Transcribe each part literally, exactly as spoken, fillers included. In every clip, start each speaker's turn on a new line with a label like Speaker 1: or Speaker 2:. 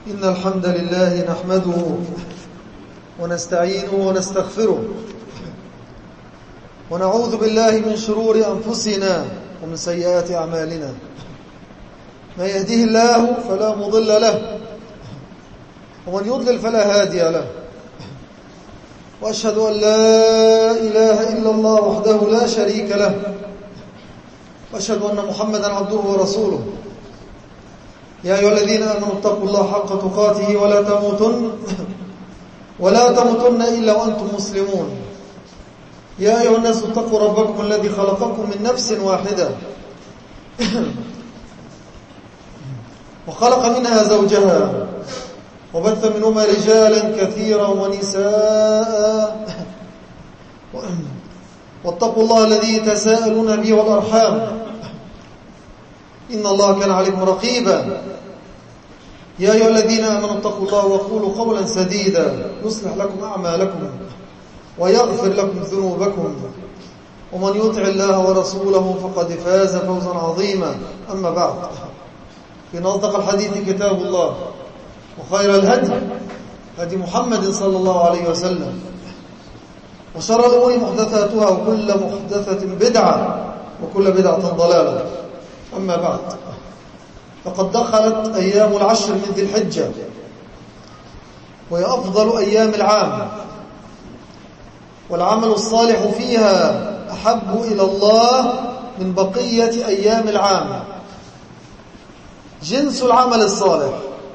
Speaker 1: إن الحمد لله نحمده ونستعينه ونستغفره ونعوذ بالله من شرور أنفسنا ومن سيئات أعمالنا. من يهده الله فلا مضل له ومن يضلل فلا هادي له، وأشهد أن لا إله إلا الله وحده لا شريك له، وأشهد أن محمدا عبده ورسوله. يا أيها الذين آمنوا اتقوا الله حق تقاته ولا تموتن ولا تموتن إلا وأنتم مسلمون. يا أيها الناس اتقوا ربكم الذي خلقكم من نفس واحدة وخلق منها زوجها وبث منهما رجالا كثيرا ونساء، واتقوا الله الذي تساءلون به والأرحام إن الله كان عليكم رقيبا. يا أيها الذين آمنوا اتقوا الله وقولوا قولا سديدا يصلح لكم أعمالكم ويغفر لكم ذنوبكم، ومن يطع الله ورسوله فقد فاز فوزا عظيما. أما بعد، فإن أصدق الحديث كتاب الله، وخير الهدي هدي محمد صلى الله عليه وسلم، وشر الأمور محدثاتها وكل محدثة بدعة وكل بدعة ضلالة. أما بعد، فقد دخلت أيام العشر من ذي الحجة، وهي أفضل أيام العام، والعمل الصالح فيها أحب إلى الله من بقية أيام العام. جنس العمل الصالح،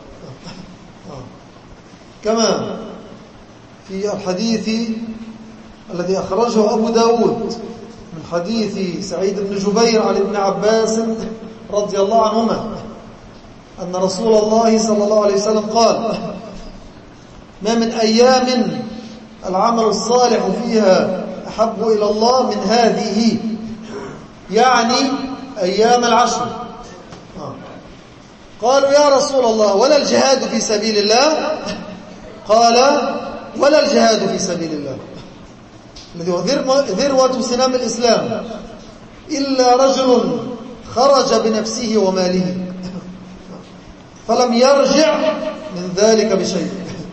Speaker 1: كما في الحديث الذي أخرجه أبو داود من حديث سعيد بن جبير عن ابن عباس رضي الله عنهما أن رسول الله صلى الله عليه وسلم قال: ما من أيام العمل الصالح فيها أحب إلى الله من هذه، يعني أيام العشر. قالوا: يا رسول الله، ولا الجهاد في سبيل الله؟ قال: ولا الجهاد في سبيل الله، الذي هو ذروة سنام الإسلام، إلا رجل خرج بنفسه وماله فلم يرجع من ذلك بشيء.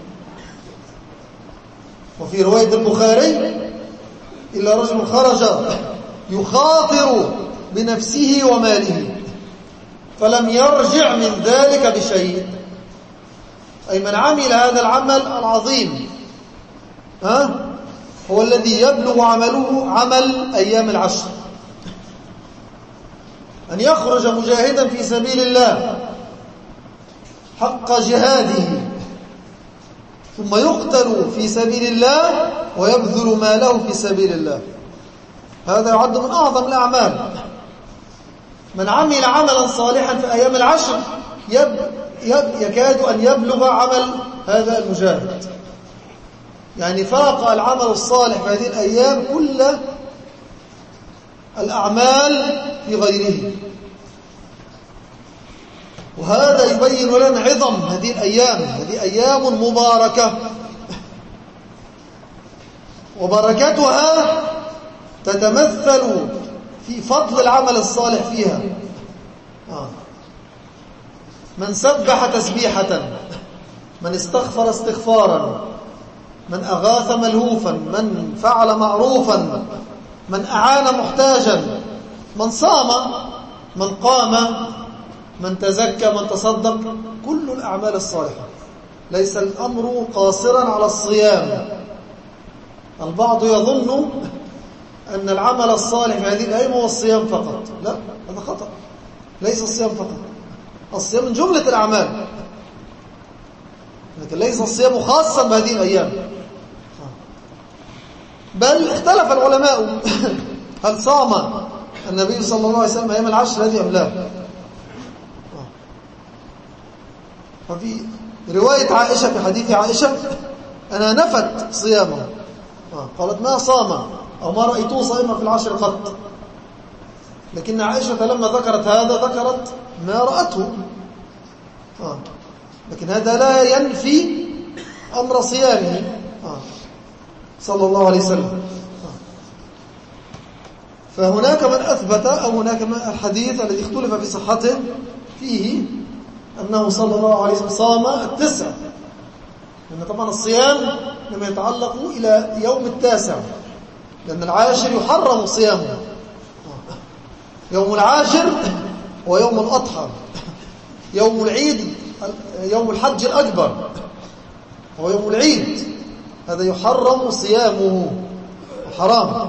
Speaker 1: وفي رواية البخاري: إلا رجل خرج يخاطر بنفسه وماله فلم يرجع من ذلك بشيء. أي من عمل هذا العمل العظيم ها هو الذي يبلغ عمله عمل أيام العشر، أن يخرج مجاهدا في سبيل الله حق جهاده، ثم يقتل في سبيل الله ويبذل ماله في سبيل الله. هذا يعد من أعظم الأعمال. من عمل عملا صالحا في أيام العشر يب يب يكاد أن يبلغ عمل هذا المجاهد، يعني فاق العمل الصالح في هذه الأيام كل الأعمال في غيره. وهذا يبين لنا عظم هذه الأيام. هذه أيام مباركة، وبركتها تتمثل في فضل العمل الصالح فيها. من سبح تسبيحة، من استغفر استغفارا، من أغاث ملهوفا، من فعل معروفا، من أعان محتاجا، من صام، من قام، من تزكى، من تصدق، كل الأعمال الصالحة. ليس الأمر قاصرا على الصيام. البعض يظن أن العمل الصالح في هذه الأيام هو الصيام فقط. لا، هذا خطأ. ليس الصيام فقط، الصيام من جملة الأعمال، لكن ليس الصيام خاصا بهذه الأيام. بل اختلف العلماء هل صام النبي صلى الله عليه وسلم أيام العشر هذه أم لا. ففي رواية عائشة، في حديث عائشة، أنا نفت صيامه، قالت ما صام أو ما رأيته صائما في العشر قط. لكن عائشة لما ذكرت هذا ذكرت ما رأته، لكن هذا لا ينفي أمر صيامه صلى الله عليه وسلم. فهناك من أثبت، أو هناك من الحديث الذي اختلف في صحته فيه أنه صلى الله عليه وسلم صام التسع، لأن طبعا الصيام لما يتعلق إلى يوم التاسع، لأن العاشر يحرم صيامه. يوم العاشر ويوم الأضحى، يوم العيد، يوم الحج الأكبر هو يوم العيد، هذا يحرم صيامه، حرام.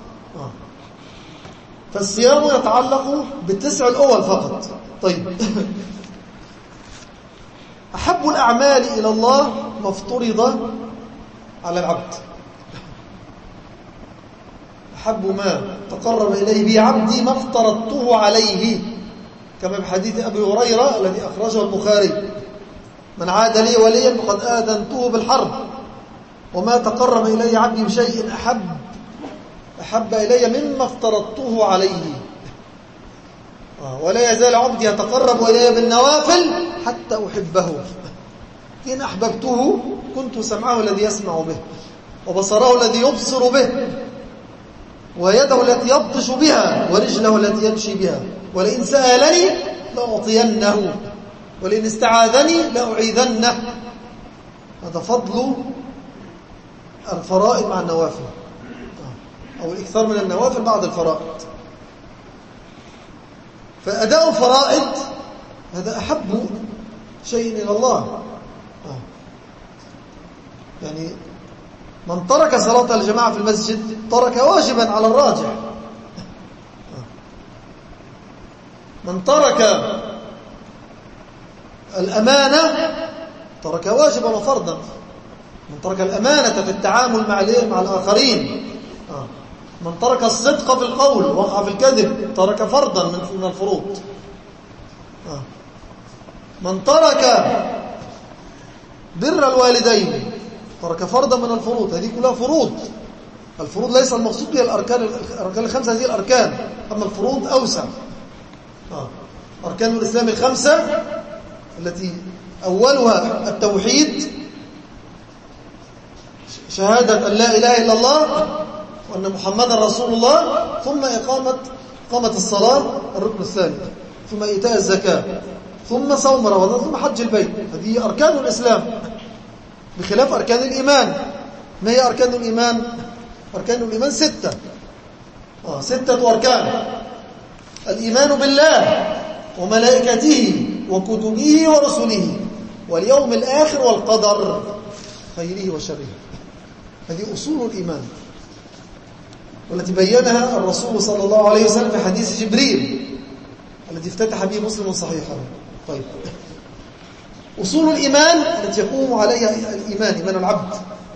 Speaker 1: فالصيام يتعلق بالتسع الأول فقط. طيب، أحب الأعمال إلى الله ما افترض على العبد، أحب ما تقرب إليه به عبدي ما افترضته عليه، كما بحديث أبي هريرة الذي أخرجه البخاري: من عاد لي وليا فقد آذنته بالحرب، وما تقرب إلي عبدي بشيء أحب أحب إلي مما افترضته عليه. ولا يزال عبدي يتقرب إلي بالنوافل حتى أحبه، إن أحببته كنت سمعه الذي يسمع به، وبصره الذي يبصر به، ويده التي يبطش بها، ورجله التي يمشي بها، ولئن سألني لأعطينه، ولئن استعاذني لأعيذنه. هذا فضل الفرائض مع النوافل، أو الإكثار من النوافل بعد الفرائض. فأداء الفرائض هذا أحب شيء إلى الله. يعني من ترك صلاة الجماعة في المسجد ترك واجبا على الراجح. من ترك الأمانة ترك واجبا وفرضا. من ترك الأمانة في التعامل مع مع الآخرين. من ترك الصدق في القول وقع في الكذب ترك فرضا من الفروض. من ترك بر الوالدين ترك فرضا من الفروض. هذه كلها فروض. الفروض ليس المقصود بها الأركان الأركان الخمسة، هذه الأركان، أما الفروض أوسع. أركان الإسلام الخمسة التي أولها التوحيد، شهادة أن لا إله إلا الله وأن محمدا رسول الله، ثم إقامة إقامة الصلاة الركن الثاني، ثم إيتاء الزكاة، ثم صوم رمضان، ثم حج البيت. هذه أركان الإسلام، بخلاف أركان الإيمان. ما هي أركان الإيمان؟ أركان الإيمان ستة. آه ستة أركان: الإيمان بالله وملائكته وكتبه ورسله واليوم الآخر والقدر خيره وشره. هذه أصول الإيمان، والتي بينها الرسول صلى الله عليه وسلم في حديث جبريل الذي افتتح به مسلم صحيحا. طيب، أصول الإيمان التي يقوم عليها الإيمان، إيمان العبد،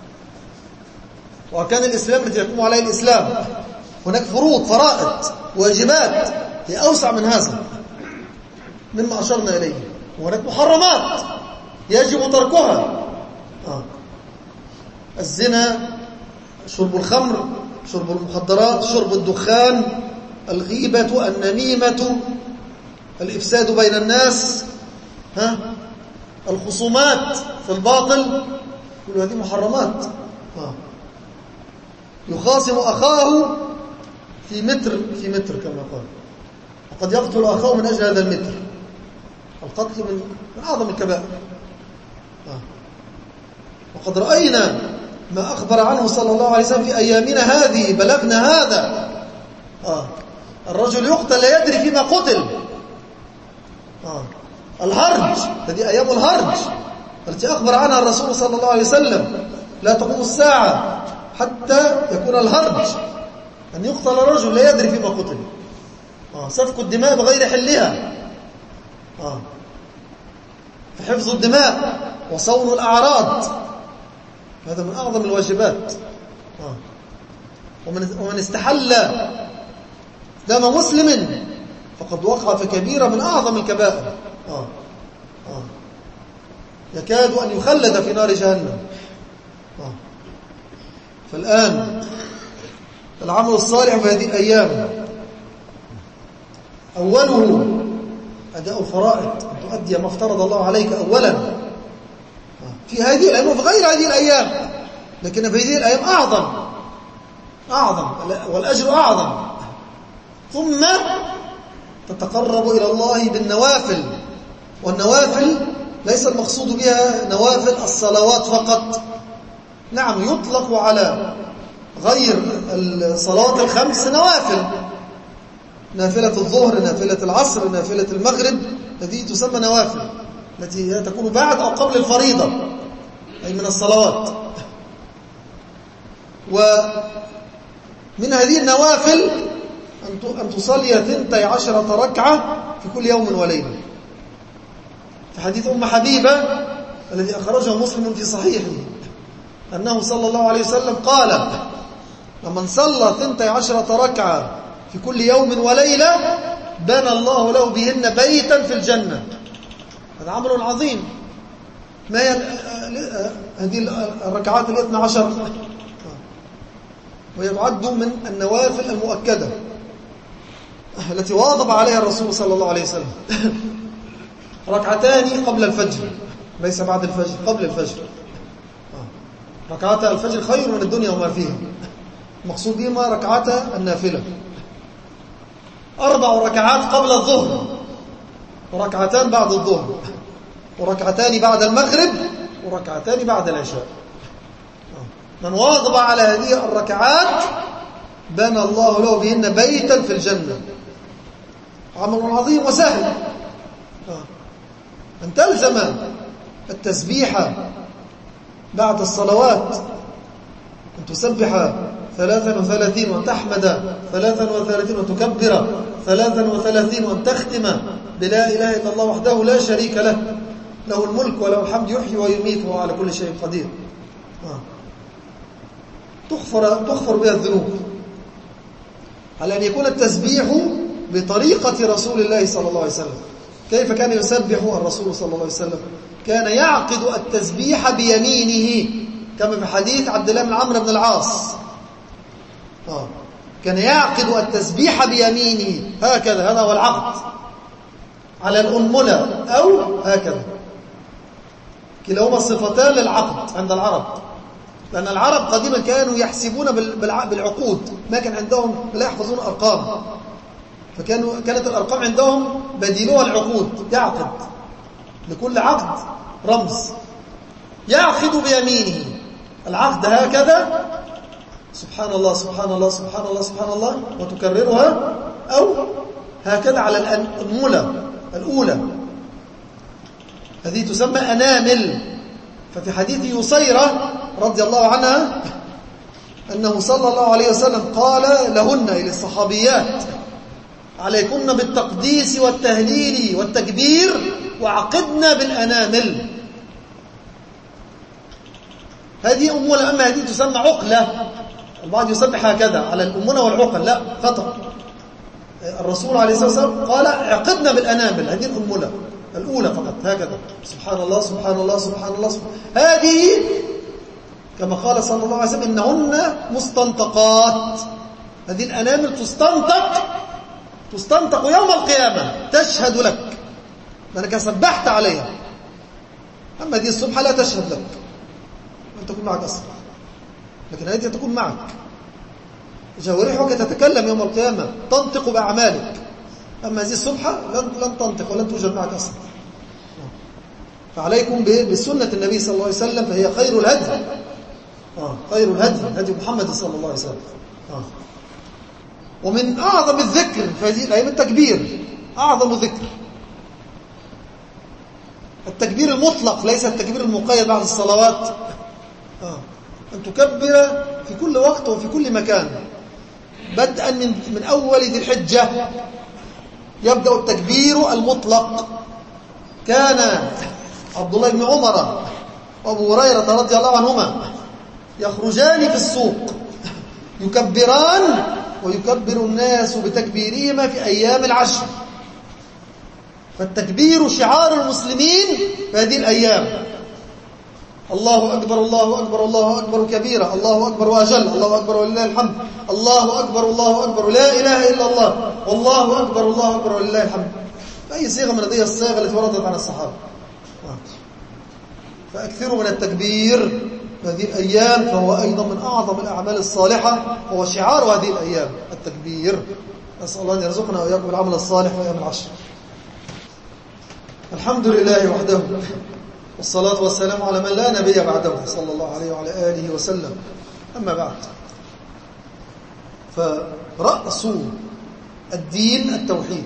Speaker 1: وأركان الإسلام التي يقوم عليها الإسلام. هناك فروض، فرائض، واجبات هي أوسع من هذا مما أشرنا إليه. وهناك محرمات يجب تركها: آه. الزنا، شرب الخمر، شرب المخدرات، شرب الدخان، الغيبة، النميمة، الإفساد بين الناس، ها؟ الخصومات في الباطل، كل هذه محرمات. آه. يخاصم أخاه في متر في متر كما قال، وقد يقتل أخاه من أجل هذا المتر. القتل من, من أعظم الكبائر. آه. وقد رأينا ما أخبر عنه صلى الله عليه وسلم في أيامنا هذه، بلغنا هذا. آه. الرجل يقتل لا يدري فيما قتل. آه. الهرج، هذه أيام الهرج التي أخبر عنها الرسول صلى الله عليه وسلم: لا تقوم الساعة حتى يكون الهرج، أن يقتل الرجل لا يدري فيما قتل. آه. سفك الدماء بغير حلها، آه. فحفظ الدماء وصون الأعراض، هذا من أعظم الواجبات. آه. ومن, ومن استحل دم مسلم فقد وقع في كبيرة من أعظم الكبائر. آه. آه. يكاد أن يخلد في نار جهنم. آه. فالآن العمل الصالح في هذه الأيام أوله أداء الفرائض، أن تؤدي ما افترض الله عليك أولا في هذه الأيام وفي غير هذه الأيام، لكن في هذه الأيام أعظم أعظم والأجر أعظم. ثم تتقرب إلى الله بالنوافل والنوافل ليس المقصود بها نوافل الصلوات فقط، نعم يطلق على غير الصلوات الخمس نوافل، نافلة الظهر، نافلة العصر، نافلة المغرب، هذه تسمى نوافل التي تكون بعد أو قبل الفريضة أي من الصلوات. ومن هذه النوافل أن تصلي ثنتي عشرة ركعة في كل يوم وليلة، في حديث أم حبيبة الذي أخرجه مسلم في صحيحه أنه صلى الله عليه وسلم قال: ومن صلى ثنتي عشرة ركعة في كل يوم وليلة بنى الله له بهن بيتا في الجنة. هذا عمل عظيم. ما هي هذه الركعات الاثنى عشر؟ وهي تعد من النوافل المؤكدة التي واظب عليها الرسول صلى الله عليه وسلم. ركعتان قبل الفجر، ليس بعد الفجر، قبل الفجر. ركعتا الفجر خير من الدنيا وما فيها، المقصود بهما ركعتا النافلة. أربع ركعات قبل الظهر، وركعتان بعد الظهر، وركعتان بعد المغرب، وركعتان بعد العشاء. من واظب على هذه الركعات بنى الله له بهن بيتا في الجنة. عمل عظيم وسهل. أن تلزم التسبيح بعد الصلوات، أن تسبح ثلاثا وثلاثين وتحمد ثلاثا وثلاثين وتكبر ثلاثا وثلاثين وأن تختم بلا إله إلا الله وحده لا شريك له، له الملك وله الحمد يحيي ويميت وهو على كل شيء قدير. تغفر, تغفر بها الذنوب، على أن يكون التسبيح بطريقة رسول الله صلى الله عليه وسلم. كيف كان يسبح الرسول صلى الله عليه وسلم؟ كان يعقد التسبيح بيمينه، كما في حديث عبد الله بن عمرو بن العاص. آه. كان يعقد التسبيح بيمينه هكذا، هذا هو العقد، على الأنملة أو هكذا. كلاهما صفتان للعقد عند العرب، لأن العرب قديما كانوا يحسبون بالعقود، ما كان عندهم لا يحفظون أرقام، فكانوا كانت الأرقام عندهم بديلوها العقود. يعقد لكل عقد رمز، يعقد بيمينه العقد هكذا، سبحان الله سبحان الله سبحان الله سبحان الله، وتكررها، أو هكذا على الأنملة الأولى، هذه تسمى أنامل. ففي حديث يسيرة رضي الله عنها أنه صلى الله عليه وسلم قال لهن، إلى الصحابيات: عليكن بالتقديس والتهليل والتكبير وعقدنا بالأنامل. هذه أمولة، أما هذه تسمى عقلة. البعض يسبح هكذا على الأمولة والعقل، لا خطأ. الرسول عليه الصلاة والسلام قال عقدنا بالأنامل، هذه الأمولة الأولى فقط هكذا، سبحان الله سبحان الله سبحان الله سبحان. هذه كما قال صلى الله عليه وسلم: إنهن مستنطقات. هذه الأنامل تستنطق تستنطق يوم القيامة، تشهد لك لأنك سبحت عليها. أما هذه السبحة لا تشهد لك، لن تكون معك أصلا، لكن هذه تكون معك. جوارحك تتكلم يوم القيامة، تنطق بأعمالك. أما هذه السبحة لن, لن تنطق ولن توجد معك أصلا. فعليكم بسنة النبي صلى الله عليه وسلم، فهي خير الهدي. آه خير الهدي هدي محمد صلى الله عليه وسلم. آه. ومن أعظم الذكر في هذه الأيام التكبير، أعظم ذكر التكبير المطلق، ليس التكبير المقيد بعد الصلوات. آه. أن تكبر في كل وقت وفي كل مكان، بدءا من من أول ذي الحجة يبدأ التكبير المطلق. كان عبد الله بن عمر وأبو هريرة رضي الله عنهما يخرجان في السوق يكبران، ويكبر الناس بتكبيرهما في أيام العشر. فالتكبير شعار المسلمين في هذه الأيام. الله أكبر الله أكبر الله أكبر كبيرا، الله أكبر وأجل، الله أكبر ولله الحمد، الله أكبر الله أكبر لا إله إلا الله، والله أكبر الله أكبر ولله الحمد. فأي صيغة من هذه الصيغ التي وردت عن الصحابة. فأكثروا من التكبير هذه الأيام، فهو أيضا من أعظم الأعمال الصالحة، وهو شعار هذه الأيام التكبير. نسأل الله أن يرزقنا وإياكم العمل الصالح وأيام العشر. الحمد لله وحده، والصلاة والسلام على من لا نبي بعده صلى الله عليه وعلى آله وسلم. أما بعد، فرأس الدين التوحيد،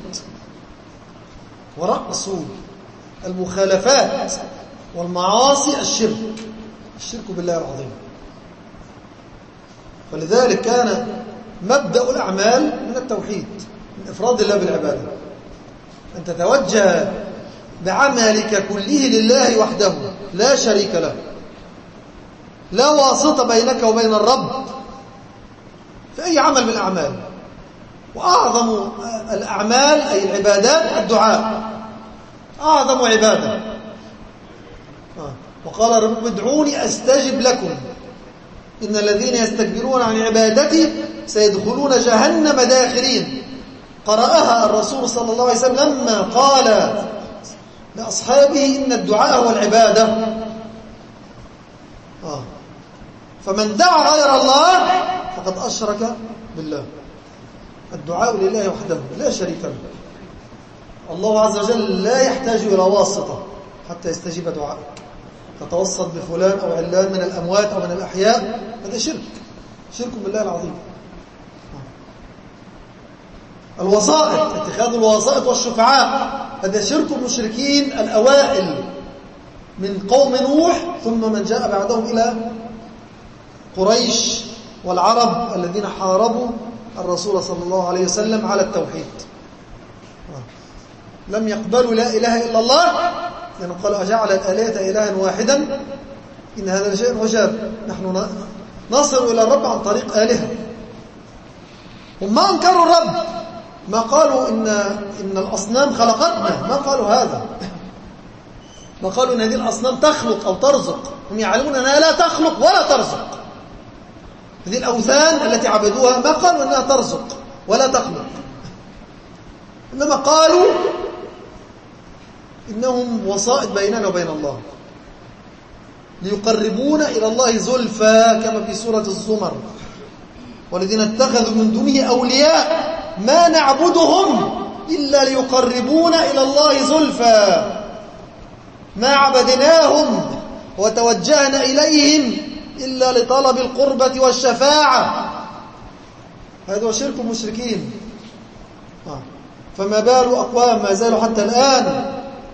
Speaker 1: ورأس المخالفات والمعاصي الشرك، الشرك بالله العظيم. فلذلك كان مبدأ الأعمال من التوحيد، من إفراد الله بالعبادة، أن تتوجه بعملك كله لله وحده لا شريك له، لا واسطة بينك وبين الرب في أي عمل من الأعمال. وأعظم الأعمال أي العبادات الدعاء، أعظم عبادة. وقال ربكم ادعوني أستجب لكم إن الذين يستكبرون عن عبادتي سيدخلون جهنم داخرين. قرأها الرسول صلى الله عليه وسلم لما قال لأصحابه إن الدعاء هو العبادة. آه. فمن دعا غير الله فقد أشرك بالله. الدعاء لله وحده لا شريك له. الله عز وجل لا يحتاج إلى واسطة حتى يستجيب دعائك. تتوسط بفلان أو علان من الأموات أو من الأحياء، هذا شرك، شرك بالله العظيم. الوسائط، اتخاذ الوسائط والشفعاء، هذا شرك المشركين الأوائل من قوم نوح ثم من جاء بعدهم إلى قريش والعرب الذين حاربوا الرسول صلى الله عليه وسلم على التوحيد. لم يقبلوا لا إله إلا الله، لأنه قالوا أجعل الآلهة إلها واحدا إن هذا لشيء عجاب. نحن نصل إلى الرب عن طريق آلهة. هم ما أنكروا الرب، ما قالوا إن, إن الأصنام خلقتنا، ما قالوا هذا، ما قالوا إن هذه الأصنام تخلق أو ترزق. هم يعلمون أنها لا تخلق ولا ترزق. هذه الأوثان التي عبدوها ما قالوا أنها ترزق ولا تخلق، إنما قالوا إنهم وسائط بيننا وبين الله ليقربونا إلى الله زلفى، كما في سورة الزمر والذين اتخذوا من دونه أولياء ما نعبدهم إلا ليقربونا إلى الله زلفى، ما عبدناهم وتوجهنا إليهم إلا لطلب القربة والشفاعة. هذا هو شرك المشركين. فما بال أقوام ما زالوا حتى الآن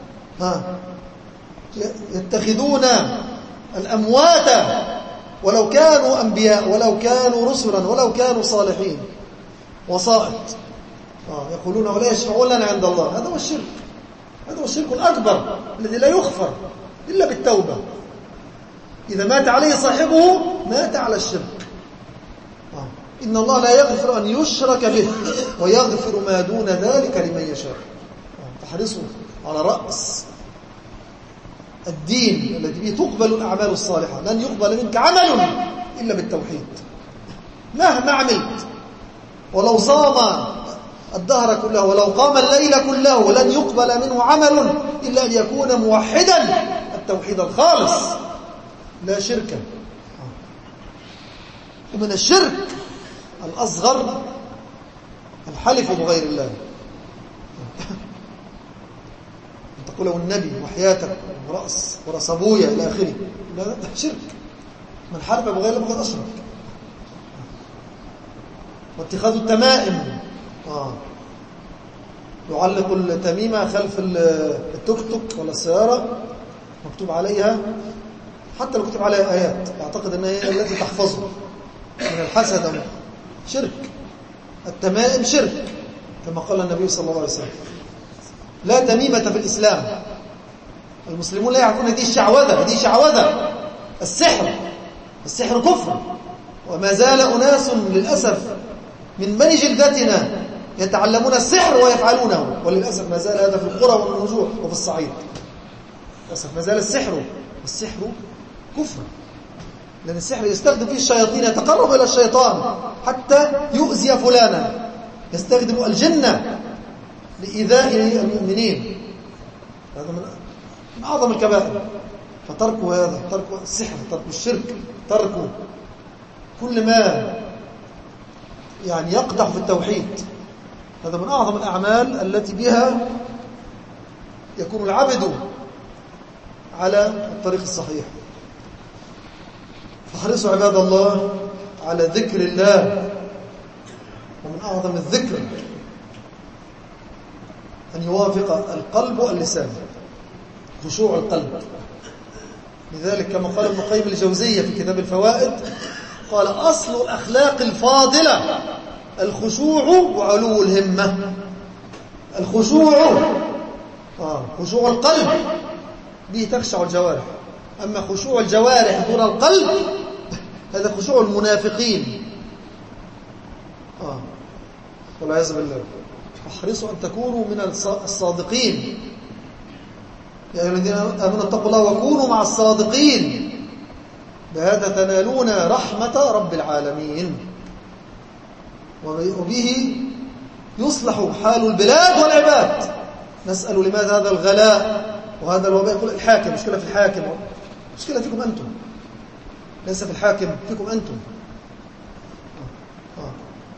Speaker 1: يتخذون الأموات ولو كانوا أنبياء ولو كانوا رسلا ولو كانوا صالحين وسائط، يقولون ولا يشفعون لنا عند الله. هذا هو الشرك، هذا هو الشرك الأكبر الذي لا يغفر إلا بالتوبة. إذا مات عليه صاحبه مات على الشرك. إن الله لا يغفر أن يشرك به ويغفر ما دون ذلك لمن يشاء. تحرصوا على رأس الدين الذي به تقبل الأعمال الصالحة. لن يقبل منك عمل إلا بالتوحيد مهما عملت، ولو صام الدهر كله ولو قام الليل كله ولن يقبل منه عمل إلا أن يكون موحدا التوحيد الخالص لا شركا. ومن الشرك الأصغر الحلف بغير الله، أن تقول له النبي وحياتك ورأس ورأس أبويا إلى آخره، لا، شرك. من حلف بغير الله فقد أشرك. واتخاذ التمائم، آه. يعلق التميمة خلف التوك توك ولا السيارة مكتوب عليها، حتى لو كتب عليها آيات يعتقد أنها هي التي تحفظه من الحسد. شرك. التمائم شرك كما قال النبي صلى الله عليه وسلم. لا تميمة في الإسلام. المسلمون لا يعرفون هذه الشعوذة، هذه شعوذة السحر. السحر كفر، وما زال أناس للأسف من بني جلدتنا يتعلمون السحر ويفعلونه، وللأسف ما زال هذا في القرى والنجوح وفي الصعيد. للأسف ما زال السحر، والسحر كفر، لأن السحر يستخدم فيه الشياطين، يتقرب إلى الشيطان حتى يؤذي فلانا، يستخدم الجنة لإيذاء المؤمنين. هذا من أعظم الكبائر. فتركوا هذا، تركوا السحر، تركوا الشرك، تركوا كل ما يعني يقدح في التوحيد. هذا من أعظم الأعمال التي بها يكون العبد على الطريق الصحيح. فاحرصوا عباد الله على ذكر الله، ومن أعظم الذكر أن يوافق القلب واللسان، خشوع القلب. لذلك كما قال ابن القيم الجوزية في كتاب الفوائد، قال أصل الأخلاق الفاضلة الخشوع وعلو الهمة. الخشوع آه خشوع القلب به تخشع الجوارح، أما خشوع الجوارح دون القلب هذا خشوع المنافقين. آه والعياذ بالله. احرصوا أن تكونوا من الصادقين. يا أيها الذين آمنوا اتقوا الله وكونوا مع الصادقين، بهذا تنالون رحمة رب العالمين، وبه يصلح حال البلاد والعباد. نسأل لماذا هذا الغلاء وهذا الوباء؟ يقول الحاكم، مشكلة في الحاكم، مشكلة فيكم أنتم، ليس في الحاكم، فيكم أنتم. آه.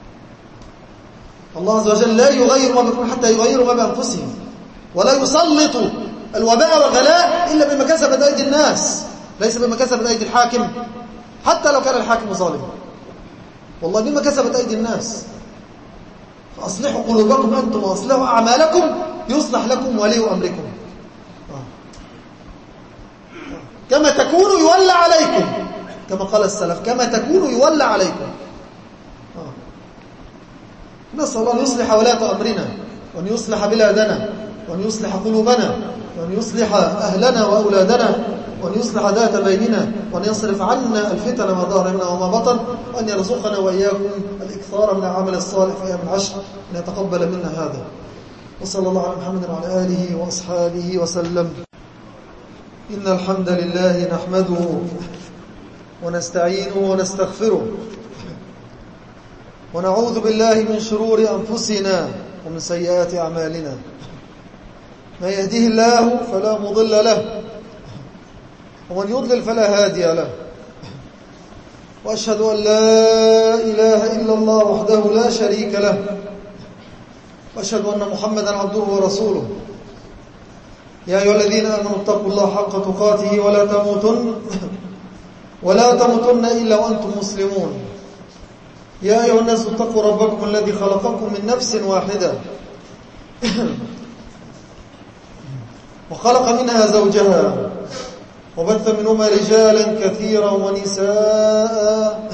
Speaker 1: الله عز وجل لا يغير ما بكم حتى يغيروا ما بأنفسهم، ولا يسلط الوباء والغلاء إلا بما كسبت أيدي الناس، ليس بما كسبت أيدي الحاكم، حتى لو كان الحاكم ظالما، والله بما كسبت أيدي الناس. فأصلحوا قلوبكم أنتم وأصلحوا أعمالكم يصلح لكم ولي أمركم. كما تكونوا يولى عليكم، كما قال السلف، كما تكونوا يولى عليكم. نسأل الله أن يصلح ولاة أمرنا، وأن يصلح بلادنا، وأن يصلح قلوبنا، وأن يصلح أهلنا وأولادنا، وأن يصلح ذات بيننا، وأن يصرف عنا الفتن ما ظهر منها وما بطن، وأن يرزقنا وإياكم الإكثار من العمل الصالح في أيام العشر، وأن يتقبل منا هذا. وصلى الله على محمد وعلى آله وأصحابه وسلم. إن الحمد لله نحمده ونستعينه ونستغفره، ونعوذ بالله من شرور أنفسنا ومن سيئات أعمالنا. من يهده الله فلا مضل له، ومن يضلل فلا هادي له. وأشهد أن لا إله إلا الله وحده لا شريك له، وأشهد أن محمدا عبده ورسوله. يا أيها الذين آمنوا اتقوا الله حق تقاته ولا تموتن ولا تموتن إلا وأنتم مسلمون. يا أيها الناس اتقوا ربكم الذي خلقكم من نفس واحدة وخلق منها زوجها وبث منهما رجالا كثيرا ونساء،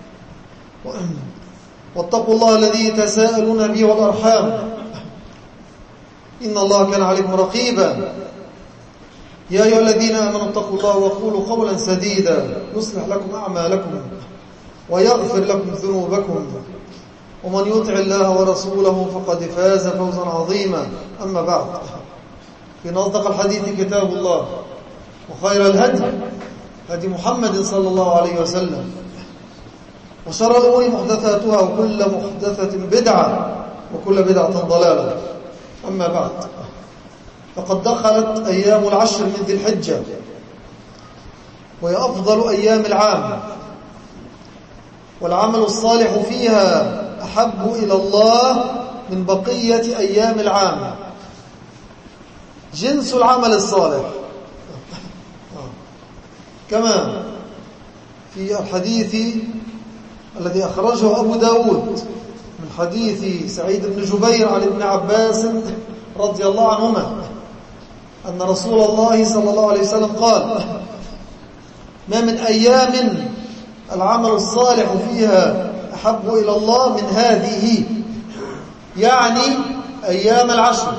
Speaker 1: واتقوا الله الذي تساءلون به والأرحام، إن الله كان عليكم رقيبا. يا أيها الذين آمنوا اتقوا الله وقولوا قولا سديدا يصلح لكم أعمالكم ويغفر لكم ذنوبكم، ومن يطع الله ورسوله فقد فاز فوزا عظيما. أما بعد، فإن أصدق الحديث كتاب الله، وخير الهدي هدي محمد صلى الله عليه وسلم، وشر الأمور محدثاتها، وكل محدثة بدعة، وكل بدعة ضلالة. أما بعد، فقد دخلت أيام العشر من ذي الحجة، وهي أفضل أيام العام، والعمل الصالح فيها أحب إلى الله من بقية أيام العام. جنس العمل الصالح، كما في الحديث الذي أخرجه أبو داود من حديث سعيد بن جبير عن ابن عباس رضي الله عنهما أن رسول الله صلى الله عليه وسلم قال: ما من أيام العمل الصالح فيها أحب إلى الله من هذه، يعني أيام العشر.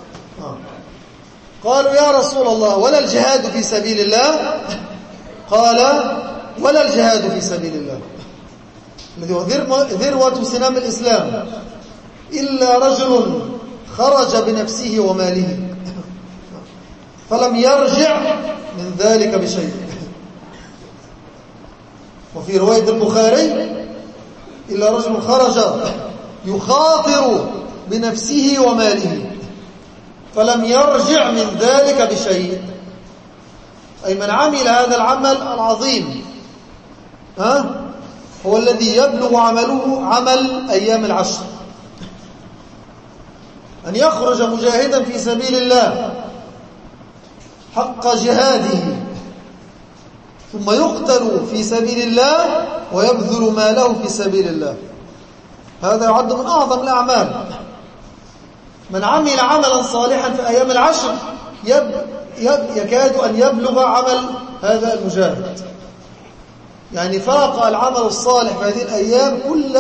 Speaker 1: قالوا: يا رسول الله ولا الجهاد في سبيل الله؟ قال: ولا الجهاد في سبيل الله الذي هو ذروة سنام الإسلام، إلا رجل خرج بنفسه وماله فلم يرجع من ذلك بشيء. وفي رواية البخاري: إلا رجل خرج يخاطر بنفسه وماله فلم يرجع من ذلك بشيء. أي من عمل هذا العمل العظيم ها هو الذي يبلغ عمله عمل أيام العشر، أن يخرج مجاهدا في سبيل الله حق جهاده ثم يقتل في سبيل الله ويبذل ماله في سبيل الله، هذا يعد من أعظم الأعمال. من عمل عملا صالحا في أيام العشر يب يب يكاد أن يبلغ عمل هذا المجاهد، يعني فاق العمل الصالح في هذه الأيام كل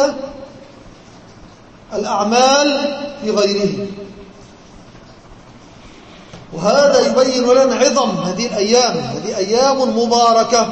Speaker 1: الأعمال في غيره. وهذا يبين لنا عظم هذه الأيام. هذه أيام مباركة،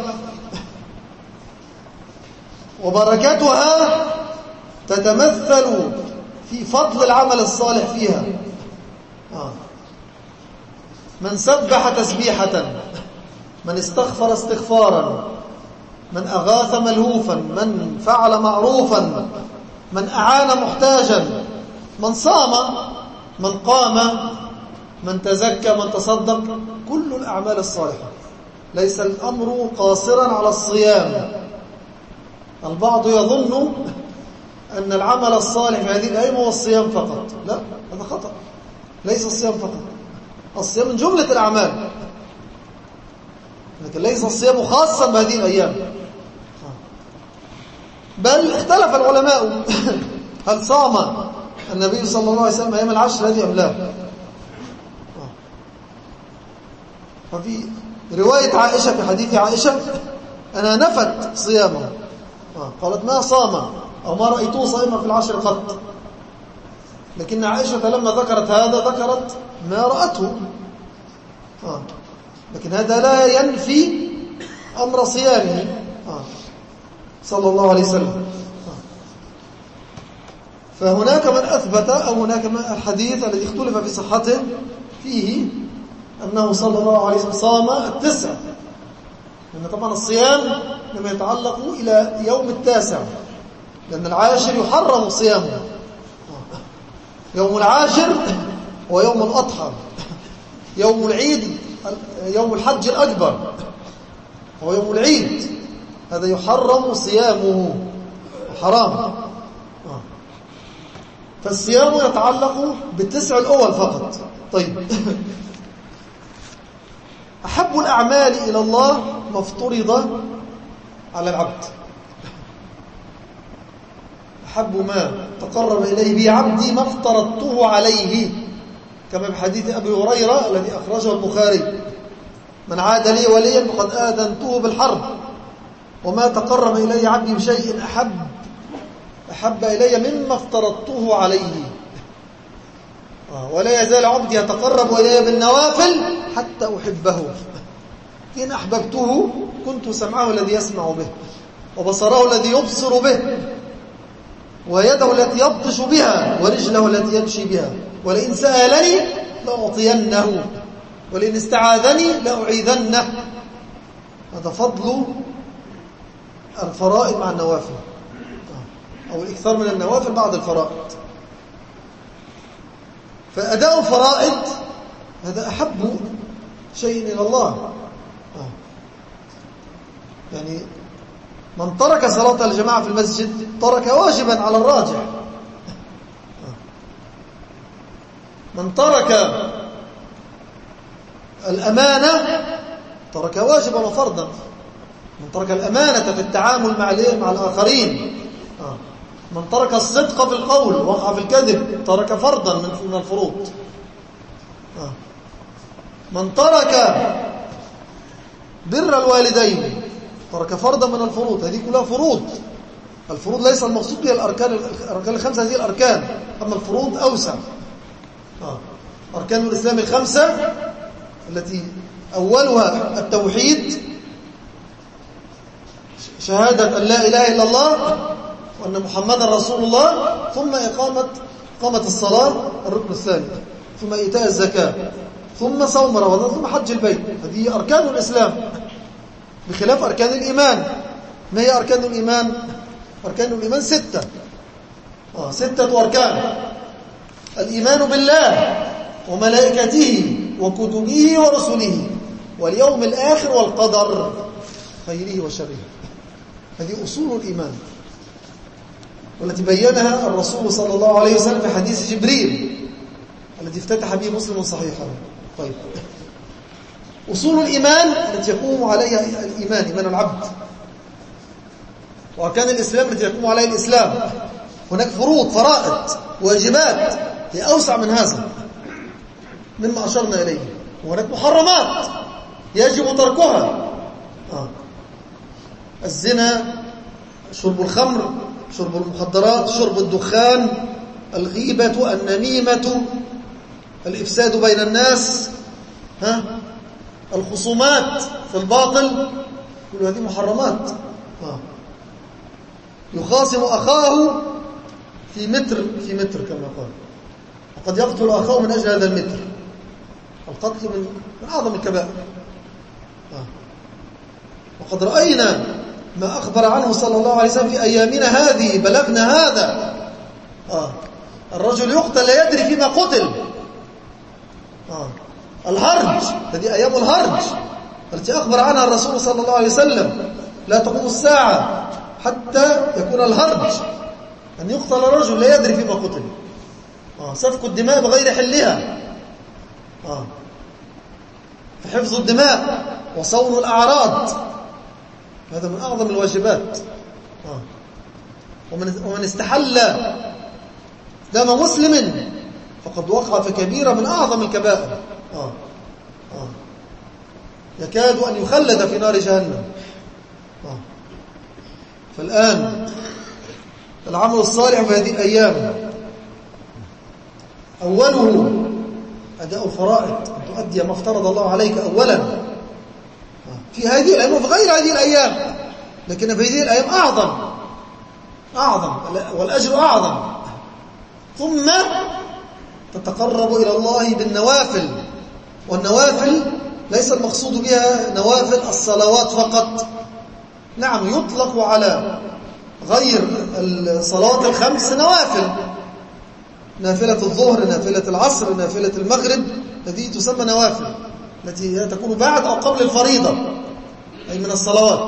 Speaker 1: وبركتها تتمثل في فضل العمل الصالح فيها. آه. من سبح تسبيحة، من استغفر استغفارا، من أغاث ملهوفا، من فعل معروفا، من أعان محتاجا، من صام، من قام، من تزكى، من تصدق، كل الأعمال الصالحة. ليس الأمر قاصرا على الصيام. البعض يظن أن العمل الصالح في هذه الأيام هو الصيام فقط. لا، هذا خطأ. ليس الصيام فقط، الصيام من جملة الأعمال، لكن ليس الصيام خاصا بهذه الأيام. بل اختلف العلماء هل صام النبي صلى الله عليه وسلم أيام العشر هذه أم لا. ففي رواية عائشة، في حديث عائشة، أنا نفت صيامه، قالت ما صام أو ما رأيته صائما في العشر قط. لكن عائشة لما ذكرت هذا ذكرت ما رأته، لكن هذا لا ينفي أمر صيامه صلى الله عليه وسلم. فهناك من أثبت، أو هناك من الحديث الذي اختلف في صحته فيه أنه صلى الله عليه وسلم صام التسع، لأن طبعا الصيام لما يتعلق إلى يوم التاسع، لأن العاشر يحرم صيامه. يوم العاشر ويوم الأضحى، يوم العيد، يوم الحج الأكبر ويوم العيد، هذا يحرم صيامه، حرام. فالصيام يتعلق بالتسع الأول فقط. طيب، أحب الأعمال إلى الله ما افترض على العبد، أحب ما تقرب إليه به عبدي ما افترضته عليه، كما في حديث أبي هريرة الذي أخرجه البخاري: من عاد لي وليا فقد آذنته بالحرب، وما تقرب إلي عبدي بشيء أحب أحب إلي مما افترضته عليه، ولا يزال عبدي يتقرب إلي بالنوافل حتى أحبه، إن أحببته كنت سمعه الذي يسمع به، وبصره الذي يبصر به، ويده التي يبطش بها، ورجله التي يمشي بها، ولئن سألني لأعطينه، ولئن استعاذني لأعيذنه. هذا فضل الفرائض مع النوافل، أو الإكثار من النوافل بعد الفرائض. فأداء الفرائض هذا أحب شيء إلى الله. يعني من ترك صلاة الجماعة في المسجد ترك واجبا على الراجح، من ترك الأمانة ترك واجبا وفرضا، من ترك الأمانة في التعامل مع مع الآخرين، من ترك الصدق في القول وقع في الكذب ترك فرضا من الفروض، من ترك بر الوالدين ترك فرضا من الفروض. هذه كلها فروض. الفروض ليس المقصود بها الأركان الأركان الخمسة، هذه الأركان، أما الفروض أوسع. أركان الإسلام الخمسة التي أولها التوحيد، شهادة أن لا إله إلا الله وأن محمدا رسول الله، ثم إقامة إقامة الصلاة الركن الثاني، ثم إيتاء الزكاة، ثم صوم رمضان، ثم حج البيت. هذه أركان الإسلام، بخلاف أركان الإيمان. ما هي أركان الإيمان؟ أركان الإيمان ستة آه ستة أركان: الإيمان بالله وملائكته وكتبه ورسله واليوم الآخر والقدر خيره وشره. هذه أصول الإيمان، والتي بينها الرسول صلى الله عليه وسلم في حديث جبريل الذي افتتح به مسلم صحيحا. طيب، أصول الإيمان التي يقوم عليها الإيمان، إيمان العبد، وأركان الإسلام التي يقوم عليها الإسلام. هناك فروض، فرائض، واجبات هي أوسع من هذا مما أشرنا إليه. وهناك محرمات يجب تركها، آه. الزنا، شرب الخمر، شرب المخدرات، شرب الدخان، الغيبة، النميمة، الإفساد بين الناس، ها؟ الخصومات في الباطل، كل هذه محرمات. آه. يخاصم أخاه في متر في متر كما قال، وقد يقتل أخاه من أجل هذا المتر. القتل من, من أعظم الكبائر. آه. وقد رأينا ما أخبر عنه صلى الله عليه وسلم في أيامنا هذه، بلغنا هذا. آه. الرجل يقتل لا يدري فيما قتل. آه. الهرج، هذه أيام الهرج التي أخبر عنها الرسول صلى الله عليه وسلم، لا تقوم الساعة حتى يكون الهرج، أن يقتل الرجل لا يدري فيما قتل. آه. سفك الدماء بغير حلها، آه. فحفظ الدماء وصون الأعراض، هذا من أعظم الواجبات. آه. ومن, ومن استحل دم مسلم فقد وقع في كبيرة من أعظم الكبائر. آه. آه. يكاد أن يخلد في نار جهنم. آه. فالآن العمل الصالح في هذه الأيام أوله أداء الفرائض، أن تؤدي ما افترض الله عليك أولا في هذه الأيام وفي غير هذه الأيام، لكن في هذه الأيام أعظم أعظم والأجر أعظم. ثم تتقرب إلى الله بالنوافل، والنوافل ليس المقصود بها نوافل الصلوات فقط، نعم يطلق على غير الصلوات الخمس نوافل، نافلة الظهر، نافلة العصر، نافلة المغرب، هذه تسمى نوافل، التي تكون بعد أو قبل الفريضة أي من الصلوات.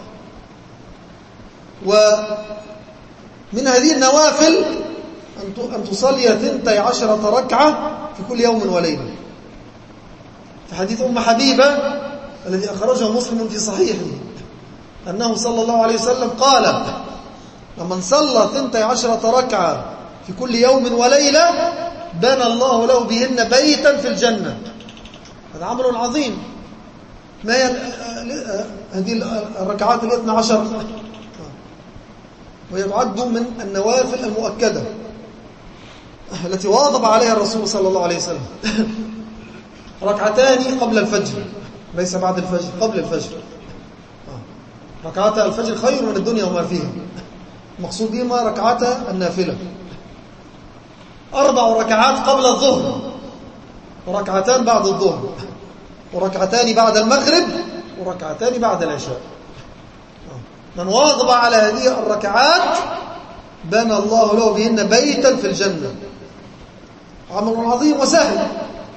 Speaker 1: ومن هذه النوافل أن تصلي ثنتي عشرة ركعة في كل يوم وليلة، في حديث أم حبيبة الذي أخرجه مسلم في صحيحه أنه صلى الله عليه وسلم قال: لمن صلى ثنتي عشرة ركعة في كل يوم وليلة بنى الله له بهن بيتا في الجنة. هذا عمل عظيم. ما هي هذه الركعات الاثنى عشر؟ وهي تعد من النوافل المؤكدة التي واظب عليها الرسول صلى الله عليه وسلم. ركعتان قبل الفجر، ليس بعد الفجر، قبل الفجر. ركعتا الفجر خير من الدنيا وما فيها، المقصود بهما ركعتا النافلة. أربع ركعات قبل الظهر، وركعتان بعد الظهر، وركعتان بعد المغرب، وركعتان بعد العشاء. من واظب على هذه الركعات بنى الله له بهن بيتا في الجنة. عمل عظيم وسهل.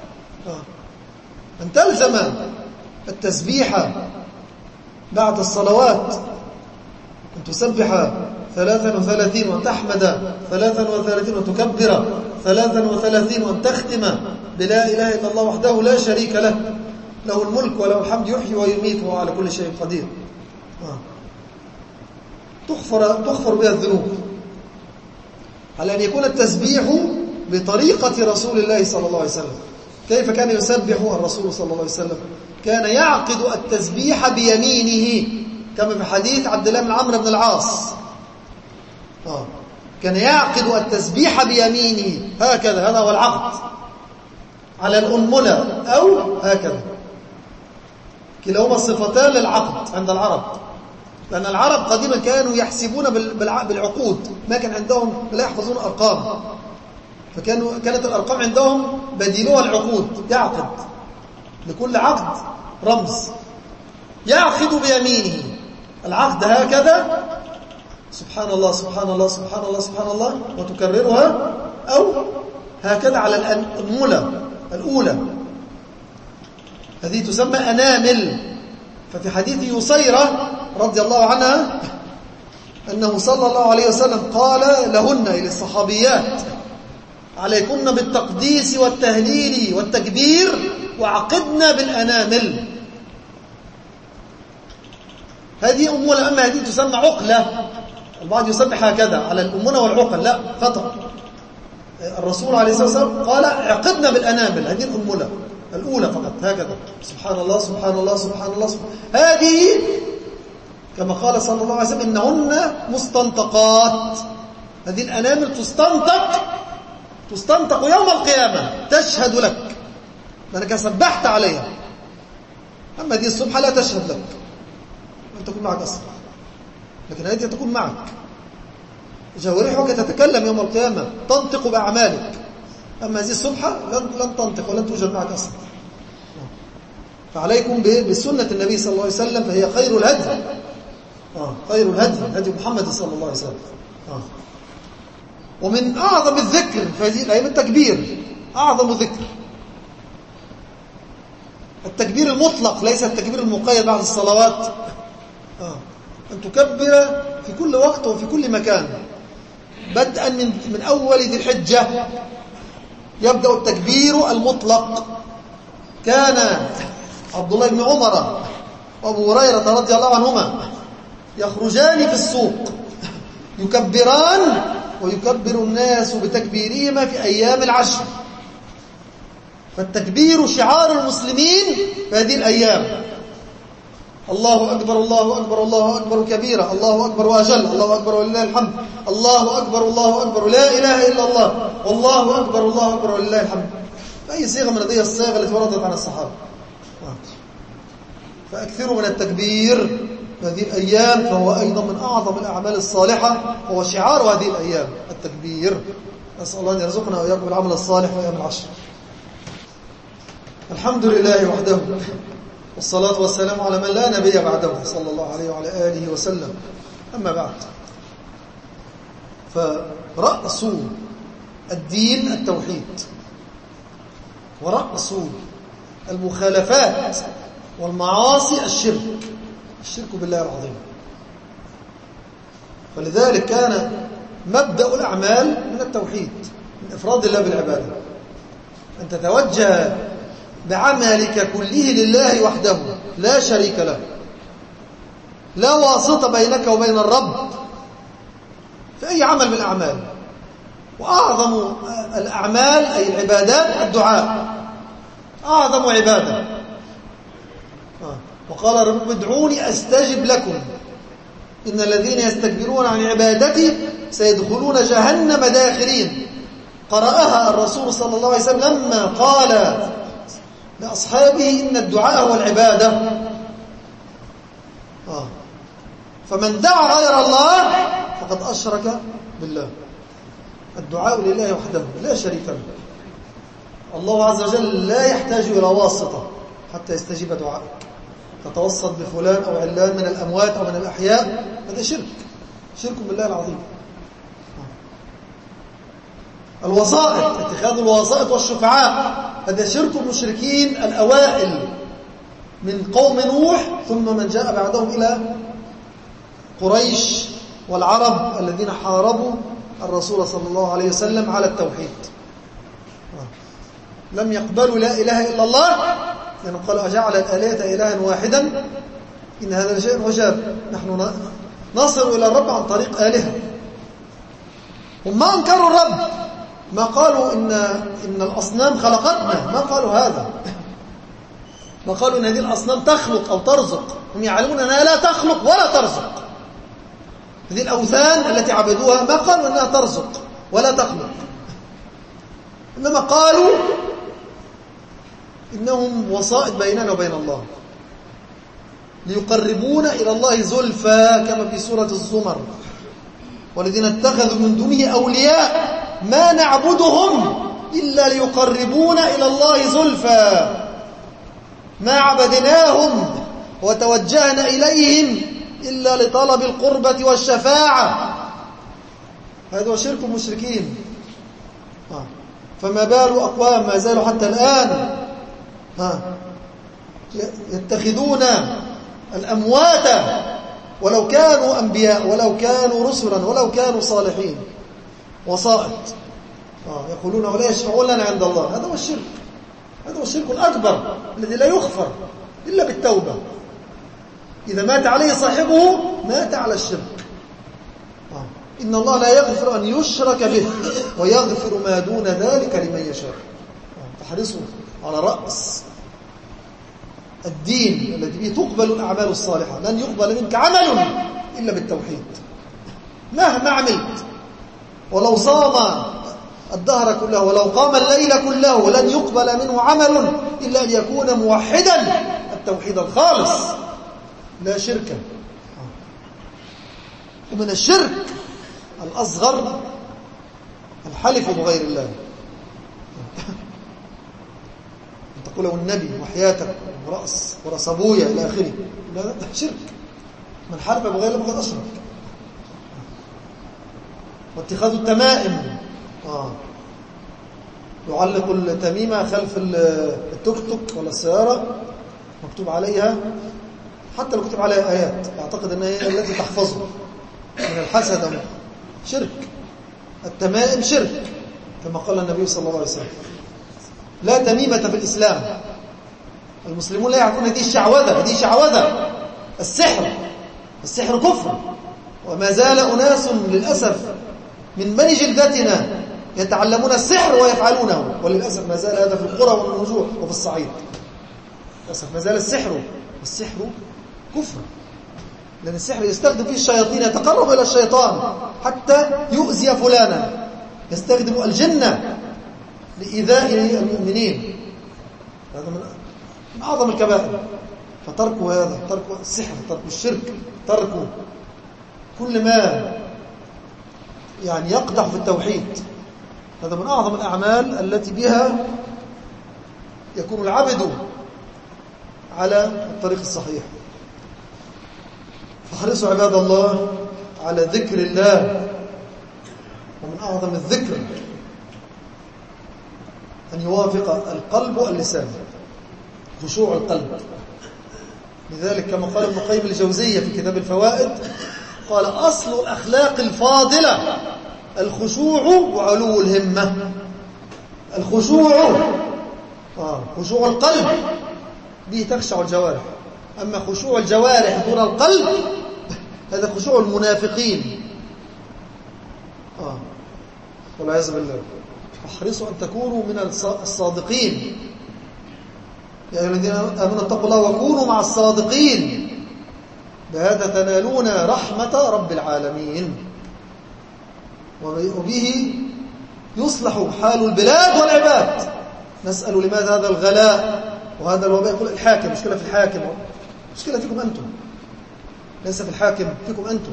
Speaker 1: أن تلزم التسبيح بعد الصلوات، أن تسبح ثلاثا وثلاثين وتحمد ثلاثا وثلاثين وتكبر ثلاثا وثلاثين وأن تختم بلا إله إلا الله وحده لا شريك له، له الملك وله الحمد يحيي ويميت وهو على كل شيء قدير. آه. تغفر, تغفر بها الذنوب، على أن يكون التسبيح بطريقة رسول الله صلى الله عليه وسلم. كيف كان يسبح الرسول صلى الله عليه وسلم؟ كان يعقد التسبيح بيمينه، كما في حديث عبد الله بن عمرو بن العاص. آه. كان يعقد التسبيح بيمينه هكذا، هذا هو العقد على الأنملة أو هكذا، كلاهما صفتان للعقد عند العرب، لأن العرب قديما كانوا يحسبون بالعقود، ما كان عندهم لا يحفظون أرقام، فكانوا كانت الأرقام عندهم بديلوها العقود. يعقد لكل عقد رمز، يعقد بيمينه العقد هكذا، سبحان الله سبحان الله سبحان الله سبحان الله، وتكررها، أو هكذا على الأنملة الأولى، هذه تسمى أنامل. ففي حديث يسيرة رضي الله عنها أنه صلى الله عليه وسلم قال لهن، إلى الصحابيات: عليكن بالتقديس والتهليل والتكبير وعقدنا بالأنامل. هذه أمولة، أما هذه تسمى عقلة. البعض يسبح هكذا على الأمونة والعقل، لا، خطأ. الرسول عليه الصلاة والسلام قال عقدنا بالأنامل، هذه الأمولة الأولى فقط هكذا، سبحان الله سبحان الله سبحان الله سبحان. هذه كما قال صلى الله عليه وسلم إنهن مستنطقات. هذه الأنامل تستنطق تستنطق يوم القيامة، تشهد لك لأنك سبحت عليها. أما هذه السبحة لا تشهد لك، لن تكون معك أصلا، لكن هذه تكون معك. جوارحك تتكلم يوم القيامة، تنطق بأعمالك. أما هذه السبحة لن, لن تنطق ولن توجد معك أصلا. فعليكم بسنة النبي صلى الله عليه وسلم، فهي خير الهدي. آه خير الهدي هدي محمد صلى الله عليه وسلم. آه. ومن أعظم الذكر في هذه الأيام التكبير، أعظم ذكر التكبير المطلق، ليس التكبير المقيد بعد الصلوات. آه. أن تكبر في كل وقت وفي كل مكان، بدءا من من أول ذي الحجة يبدأ التكبير المطلق. كان عبد الله بن عمر وأبو هريرة رضي الله عنهما يخرجان في السوق يكبران ويكبر الناس بتكبيرهما في أيام العشر. فالتكبير شعار المسلمين في هذه الأيام. الله أكبر الله أكبر الله أكبر كبيرا، الله أكبر وأجل، الله أكبر ولله الحمد، الله أكبر الله أكبر لا إله إلا الله، والله أكبر الله أكبر ولله الحمد. فأي صيغة من هذه الصيغ التي وردت عن الصحابة. فأكثروا من التكبير هذه الأيام، فهو أيضا من أعظم الأعمال الصالحة، هو شعار هذه الأيام التكبير. نسأل الله أن يرزقنا وإياكم العمل الصالح في أيام العشر. الحمد لله وحده، والصلاة والسلام على من لا نبي بعده صلى الله عليه وعلى آله وسلم. أما بعد، فرأس الدين التوحيد، ورأس المخالفات والمعاصي الشرك، الشرك بالله العظيم. فلذلك كان مبدأ الأعمال من التوحيد، من إفراد الله بالعبادة، أن تتوجه بعملك كله لله وحده لا شريك له، لا واسطة بينك وبين الرب في أي عمل من الأعمال. وأعظم الأعمال أي العبادات الدعاء، أعظم عبادة. وقال ربكم ادعوني أستجب لكم إن الذين يستكبرون عن عبادتي سيدخلون جهنم داخرين. قرأها الرسول صلى الله عليه وسلم لما قال لأصحابه إن الدعاء هو العبادة. آه. فمن دعا غير الله فقد أشرك بالله. الدعاء لله وحده لا شريك له. الله عز وجل لا يحتاج إلى واسطة حتى يستجيب دعائك. تتوسط بفلان أو علان من الأموات أو من الأحياء، هذا شرك، شرك بالله العظيم. الوسائط، اتخاذ الوسائط والشفعاء، هذا شرك المشركين الأوائل من قوم نوح ثم من جاء بعدهم إلى قريش والعرب الذين حاربوا الرسول صلى الله عليه وسلم على التوحيد. لم يقبلوا لا إله إلا الله، لأنه قالوا أجعل الآلهة إلها واحدا إن هذا شيء عجاب، نحن نصل إلى الرب عن طريق آلهة. هم ما أنكروا الرب، ما قالوا إن, إن الأصنام خلقتنا، ما قالوا هذا، ما قالوا إن هذه الأصنام تخلق أو ترزق. هم يعلمون أنها لا تخلق ولا ترزق. هذه الأوثان التي عبدوها ما قالوا أنها ترزق ولا تخلق، إنما قالوا إنهم وسائط بيننا وبين الله ليقربونا إلى الله زلفى، كما في سورة الزمر والذين اتخذوا من دونه أولياء ما نعبدهم إلا ليقربونا إلى الله زلفى، ما عبدناهم وتوجهنا إليهم إلا لطلب القربة والشفاعة. هذا هو شرك المشركين. فما بال أقوام ما زالوا حتى الآن يتخذون الأموات ولو كانوا أنبياء ولو كانوا رسلا ولو كانوا صالحين وسائط، يقولون ولا يشفعون لنا عند الله. هذا هو الشرك، هذا هو الشرك الأكبر الذي لا يغفر إلا بالتوبة. إذا مات عليه صاحبه مات على الشرك. إن الله لا يغفر أن يشرك به ويغفر ما دون ذلك لمن يشاء. فحرصوا على رأس الدين الذي به تقبل الأعمال الصالحة. لن يقبل منك عمل إلا بالتوحيد مهما عملت، ولو صام الدهر كله ولو قام الليل كله لن يقبل منه عمل إلا أن يكون موحدا التوحيد الخالص لا شركا. ومن الشرك الأصغر الحلف بغير الله، أن تقول له النبي وحياتك ورأس ورأس أبويا إلى آخره، لا ده شرك. من حلف بغير الله فقد أشرك. واتخاذ التمائم، آه. يعلق التميمة خلف التوك توك ولا السيارة مكتوب عليها، حتى لو كتب عليها آيات أعتقد أنها هي التي تحفظه من الحسد. شرك. التمائم شرك كما قال النبي صلى الله عليه وسلم. لا تميمة في الإسلام. المسلمون لا يعرفون هذه الشعوذة، هذه شعوذة السحر. السحر كفر، وما زال أناس للأسف من بني جلدتنا يتعلمون السحر ويفعلونه، وللأسف ما زال هذا في القرى والنجوع وفي الصعيد. للأسف ما زال السحر، والسحر كفر، لأن السحر يستخدم فيه الشياطين، يتقرب إلى الشيطان حتى يؤذي فلانا، يستخدم الجنة لإيذاء المؤمنين. هذا من أعظم الكبائر. فتركوا هذا، تركوا السحر، تركوا الشرك، تركوا كل ما يعني يقدح في التوحيد. هذا من أعظم الأعمال التي بها يكون العبد على الطريق الصحيح. فاحرصوا عباد الله على ذكر الله. ومن أعظم الذكر أن يوافق القلب واللسان، خشوع القلب. لذلك كما قال ابن قيم الجوزية في كتاب الفوائد، قال أصل الأخلاق الفاضلة الخشوع وعلو الهمة. الخشوع آه خشوع القلب به تخشع الجوارح، أما خشوع الجوارح دون القلب هذا خشوع المنافقين. آه والعياذ بالله. احرصوا أن تكونوا من الصادقين. يا أيها الذين آمنوا اتقوا الله وكونوا مع الصادقين، بهذا تنالون رحمة رب العالمين، وبه يصلح حال البلاد والعباد. نسأل لماذا هذا الغلاء وهذا الوباء؟ يقول الحاكم، مشكلة في الحاكم، مشكلة فيكم أنتم، ليس في الحاكم، فيكم أنتم.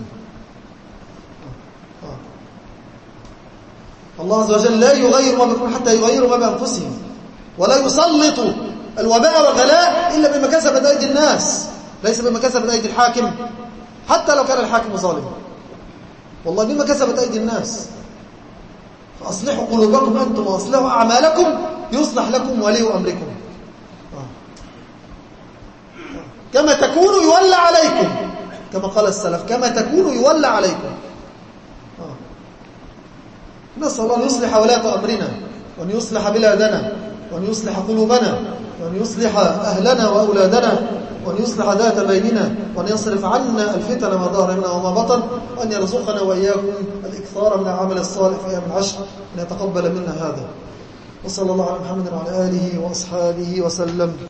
Speaker 1: آه. الله عز وجل لا يغير ما بكم حتى يغيروا ما بأنفسهم، ولا يسلط الوباء والغلاء إلا بما كسبت أيدي الناس، ليس بما كسبت أيدي الحاكم، حتى لو كان الحاكم ظالما، والله بما كسبت أيدي الناس. فأصلحوا قلوبكم أنتم وأصلحوا أعمالكم يصلح لكم ولي أمركم. كما تكونوا يولى عليكم، كما قال السلف، كما تكونوا يولى عليكم. نسأل الله أن يصلح ولاة أمرنا، وأن يصلح بلادنا، وأن يصلح قلوبنا، وأن يصلح أهلنا وأولادنا، وأن يصلح ذات بيننا، وأن يصرف عنا الفتن ما ظهر منها وما بطن، وأن يرزقنا وإياكم الإكثار من العمل الصالح في أيام العشر، وأن يتقبل منا هذا. وصلى الله على محمد وعلى آله وأصحابه وسلم.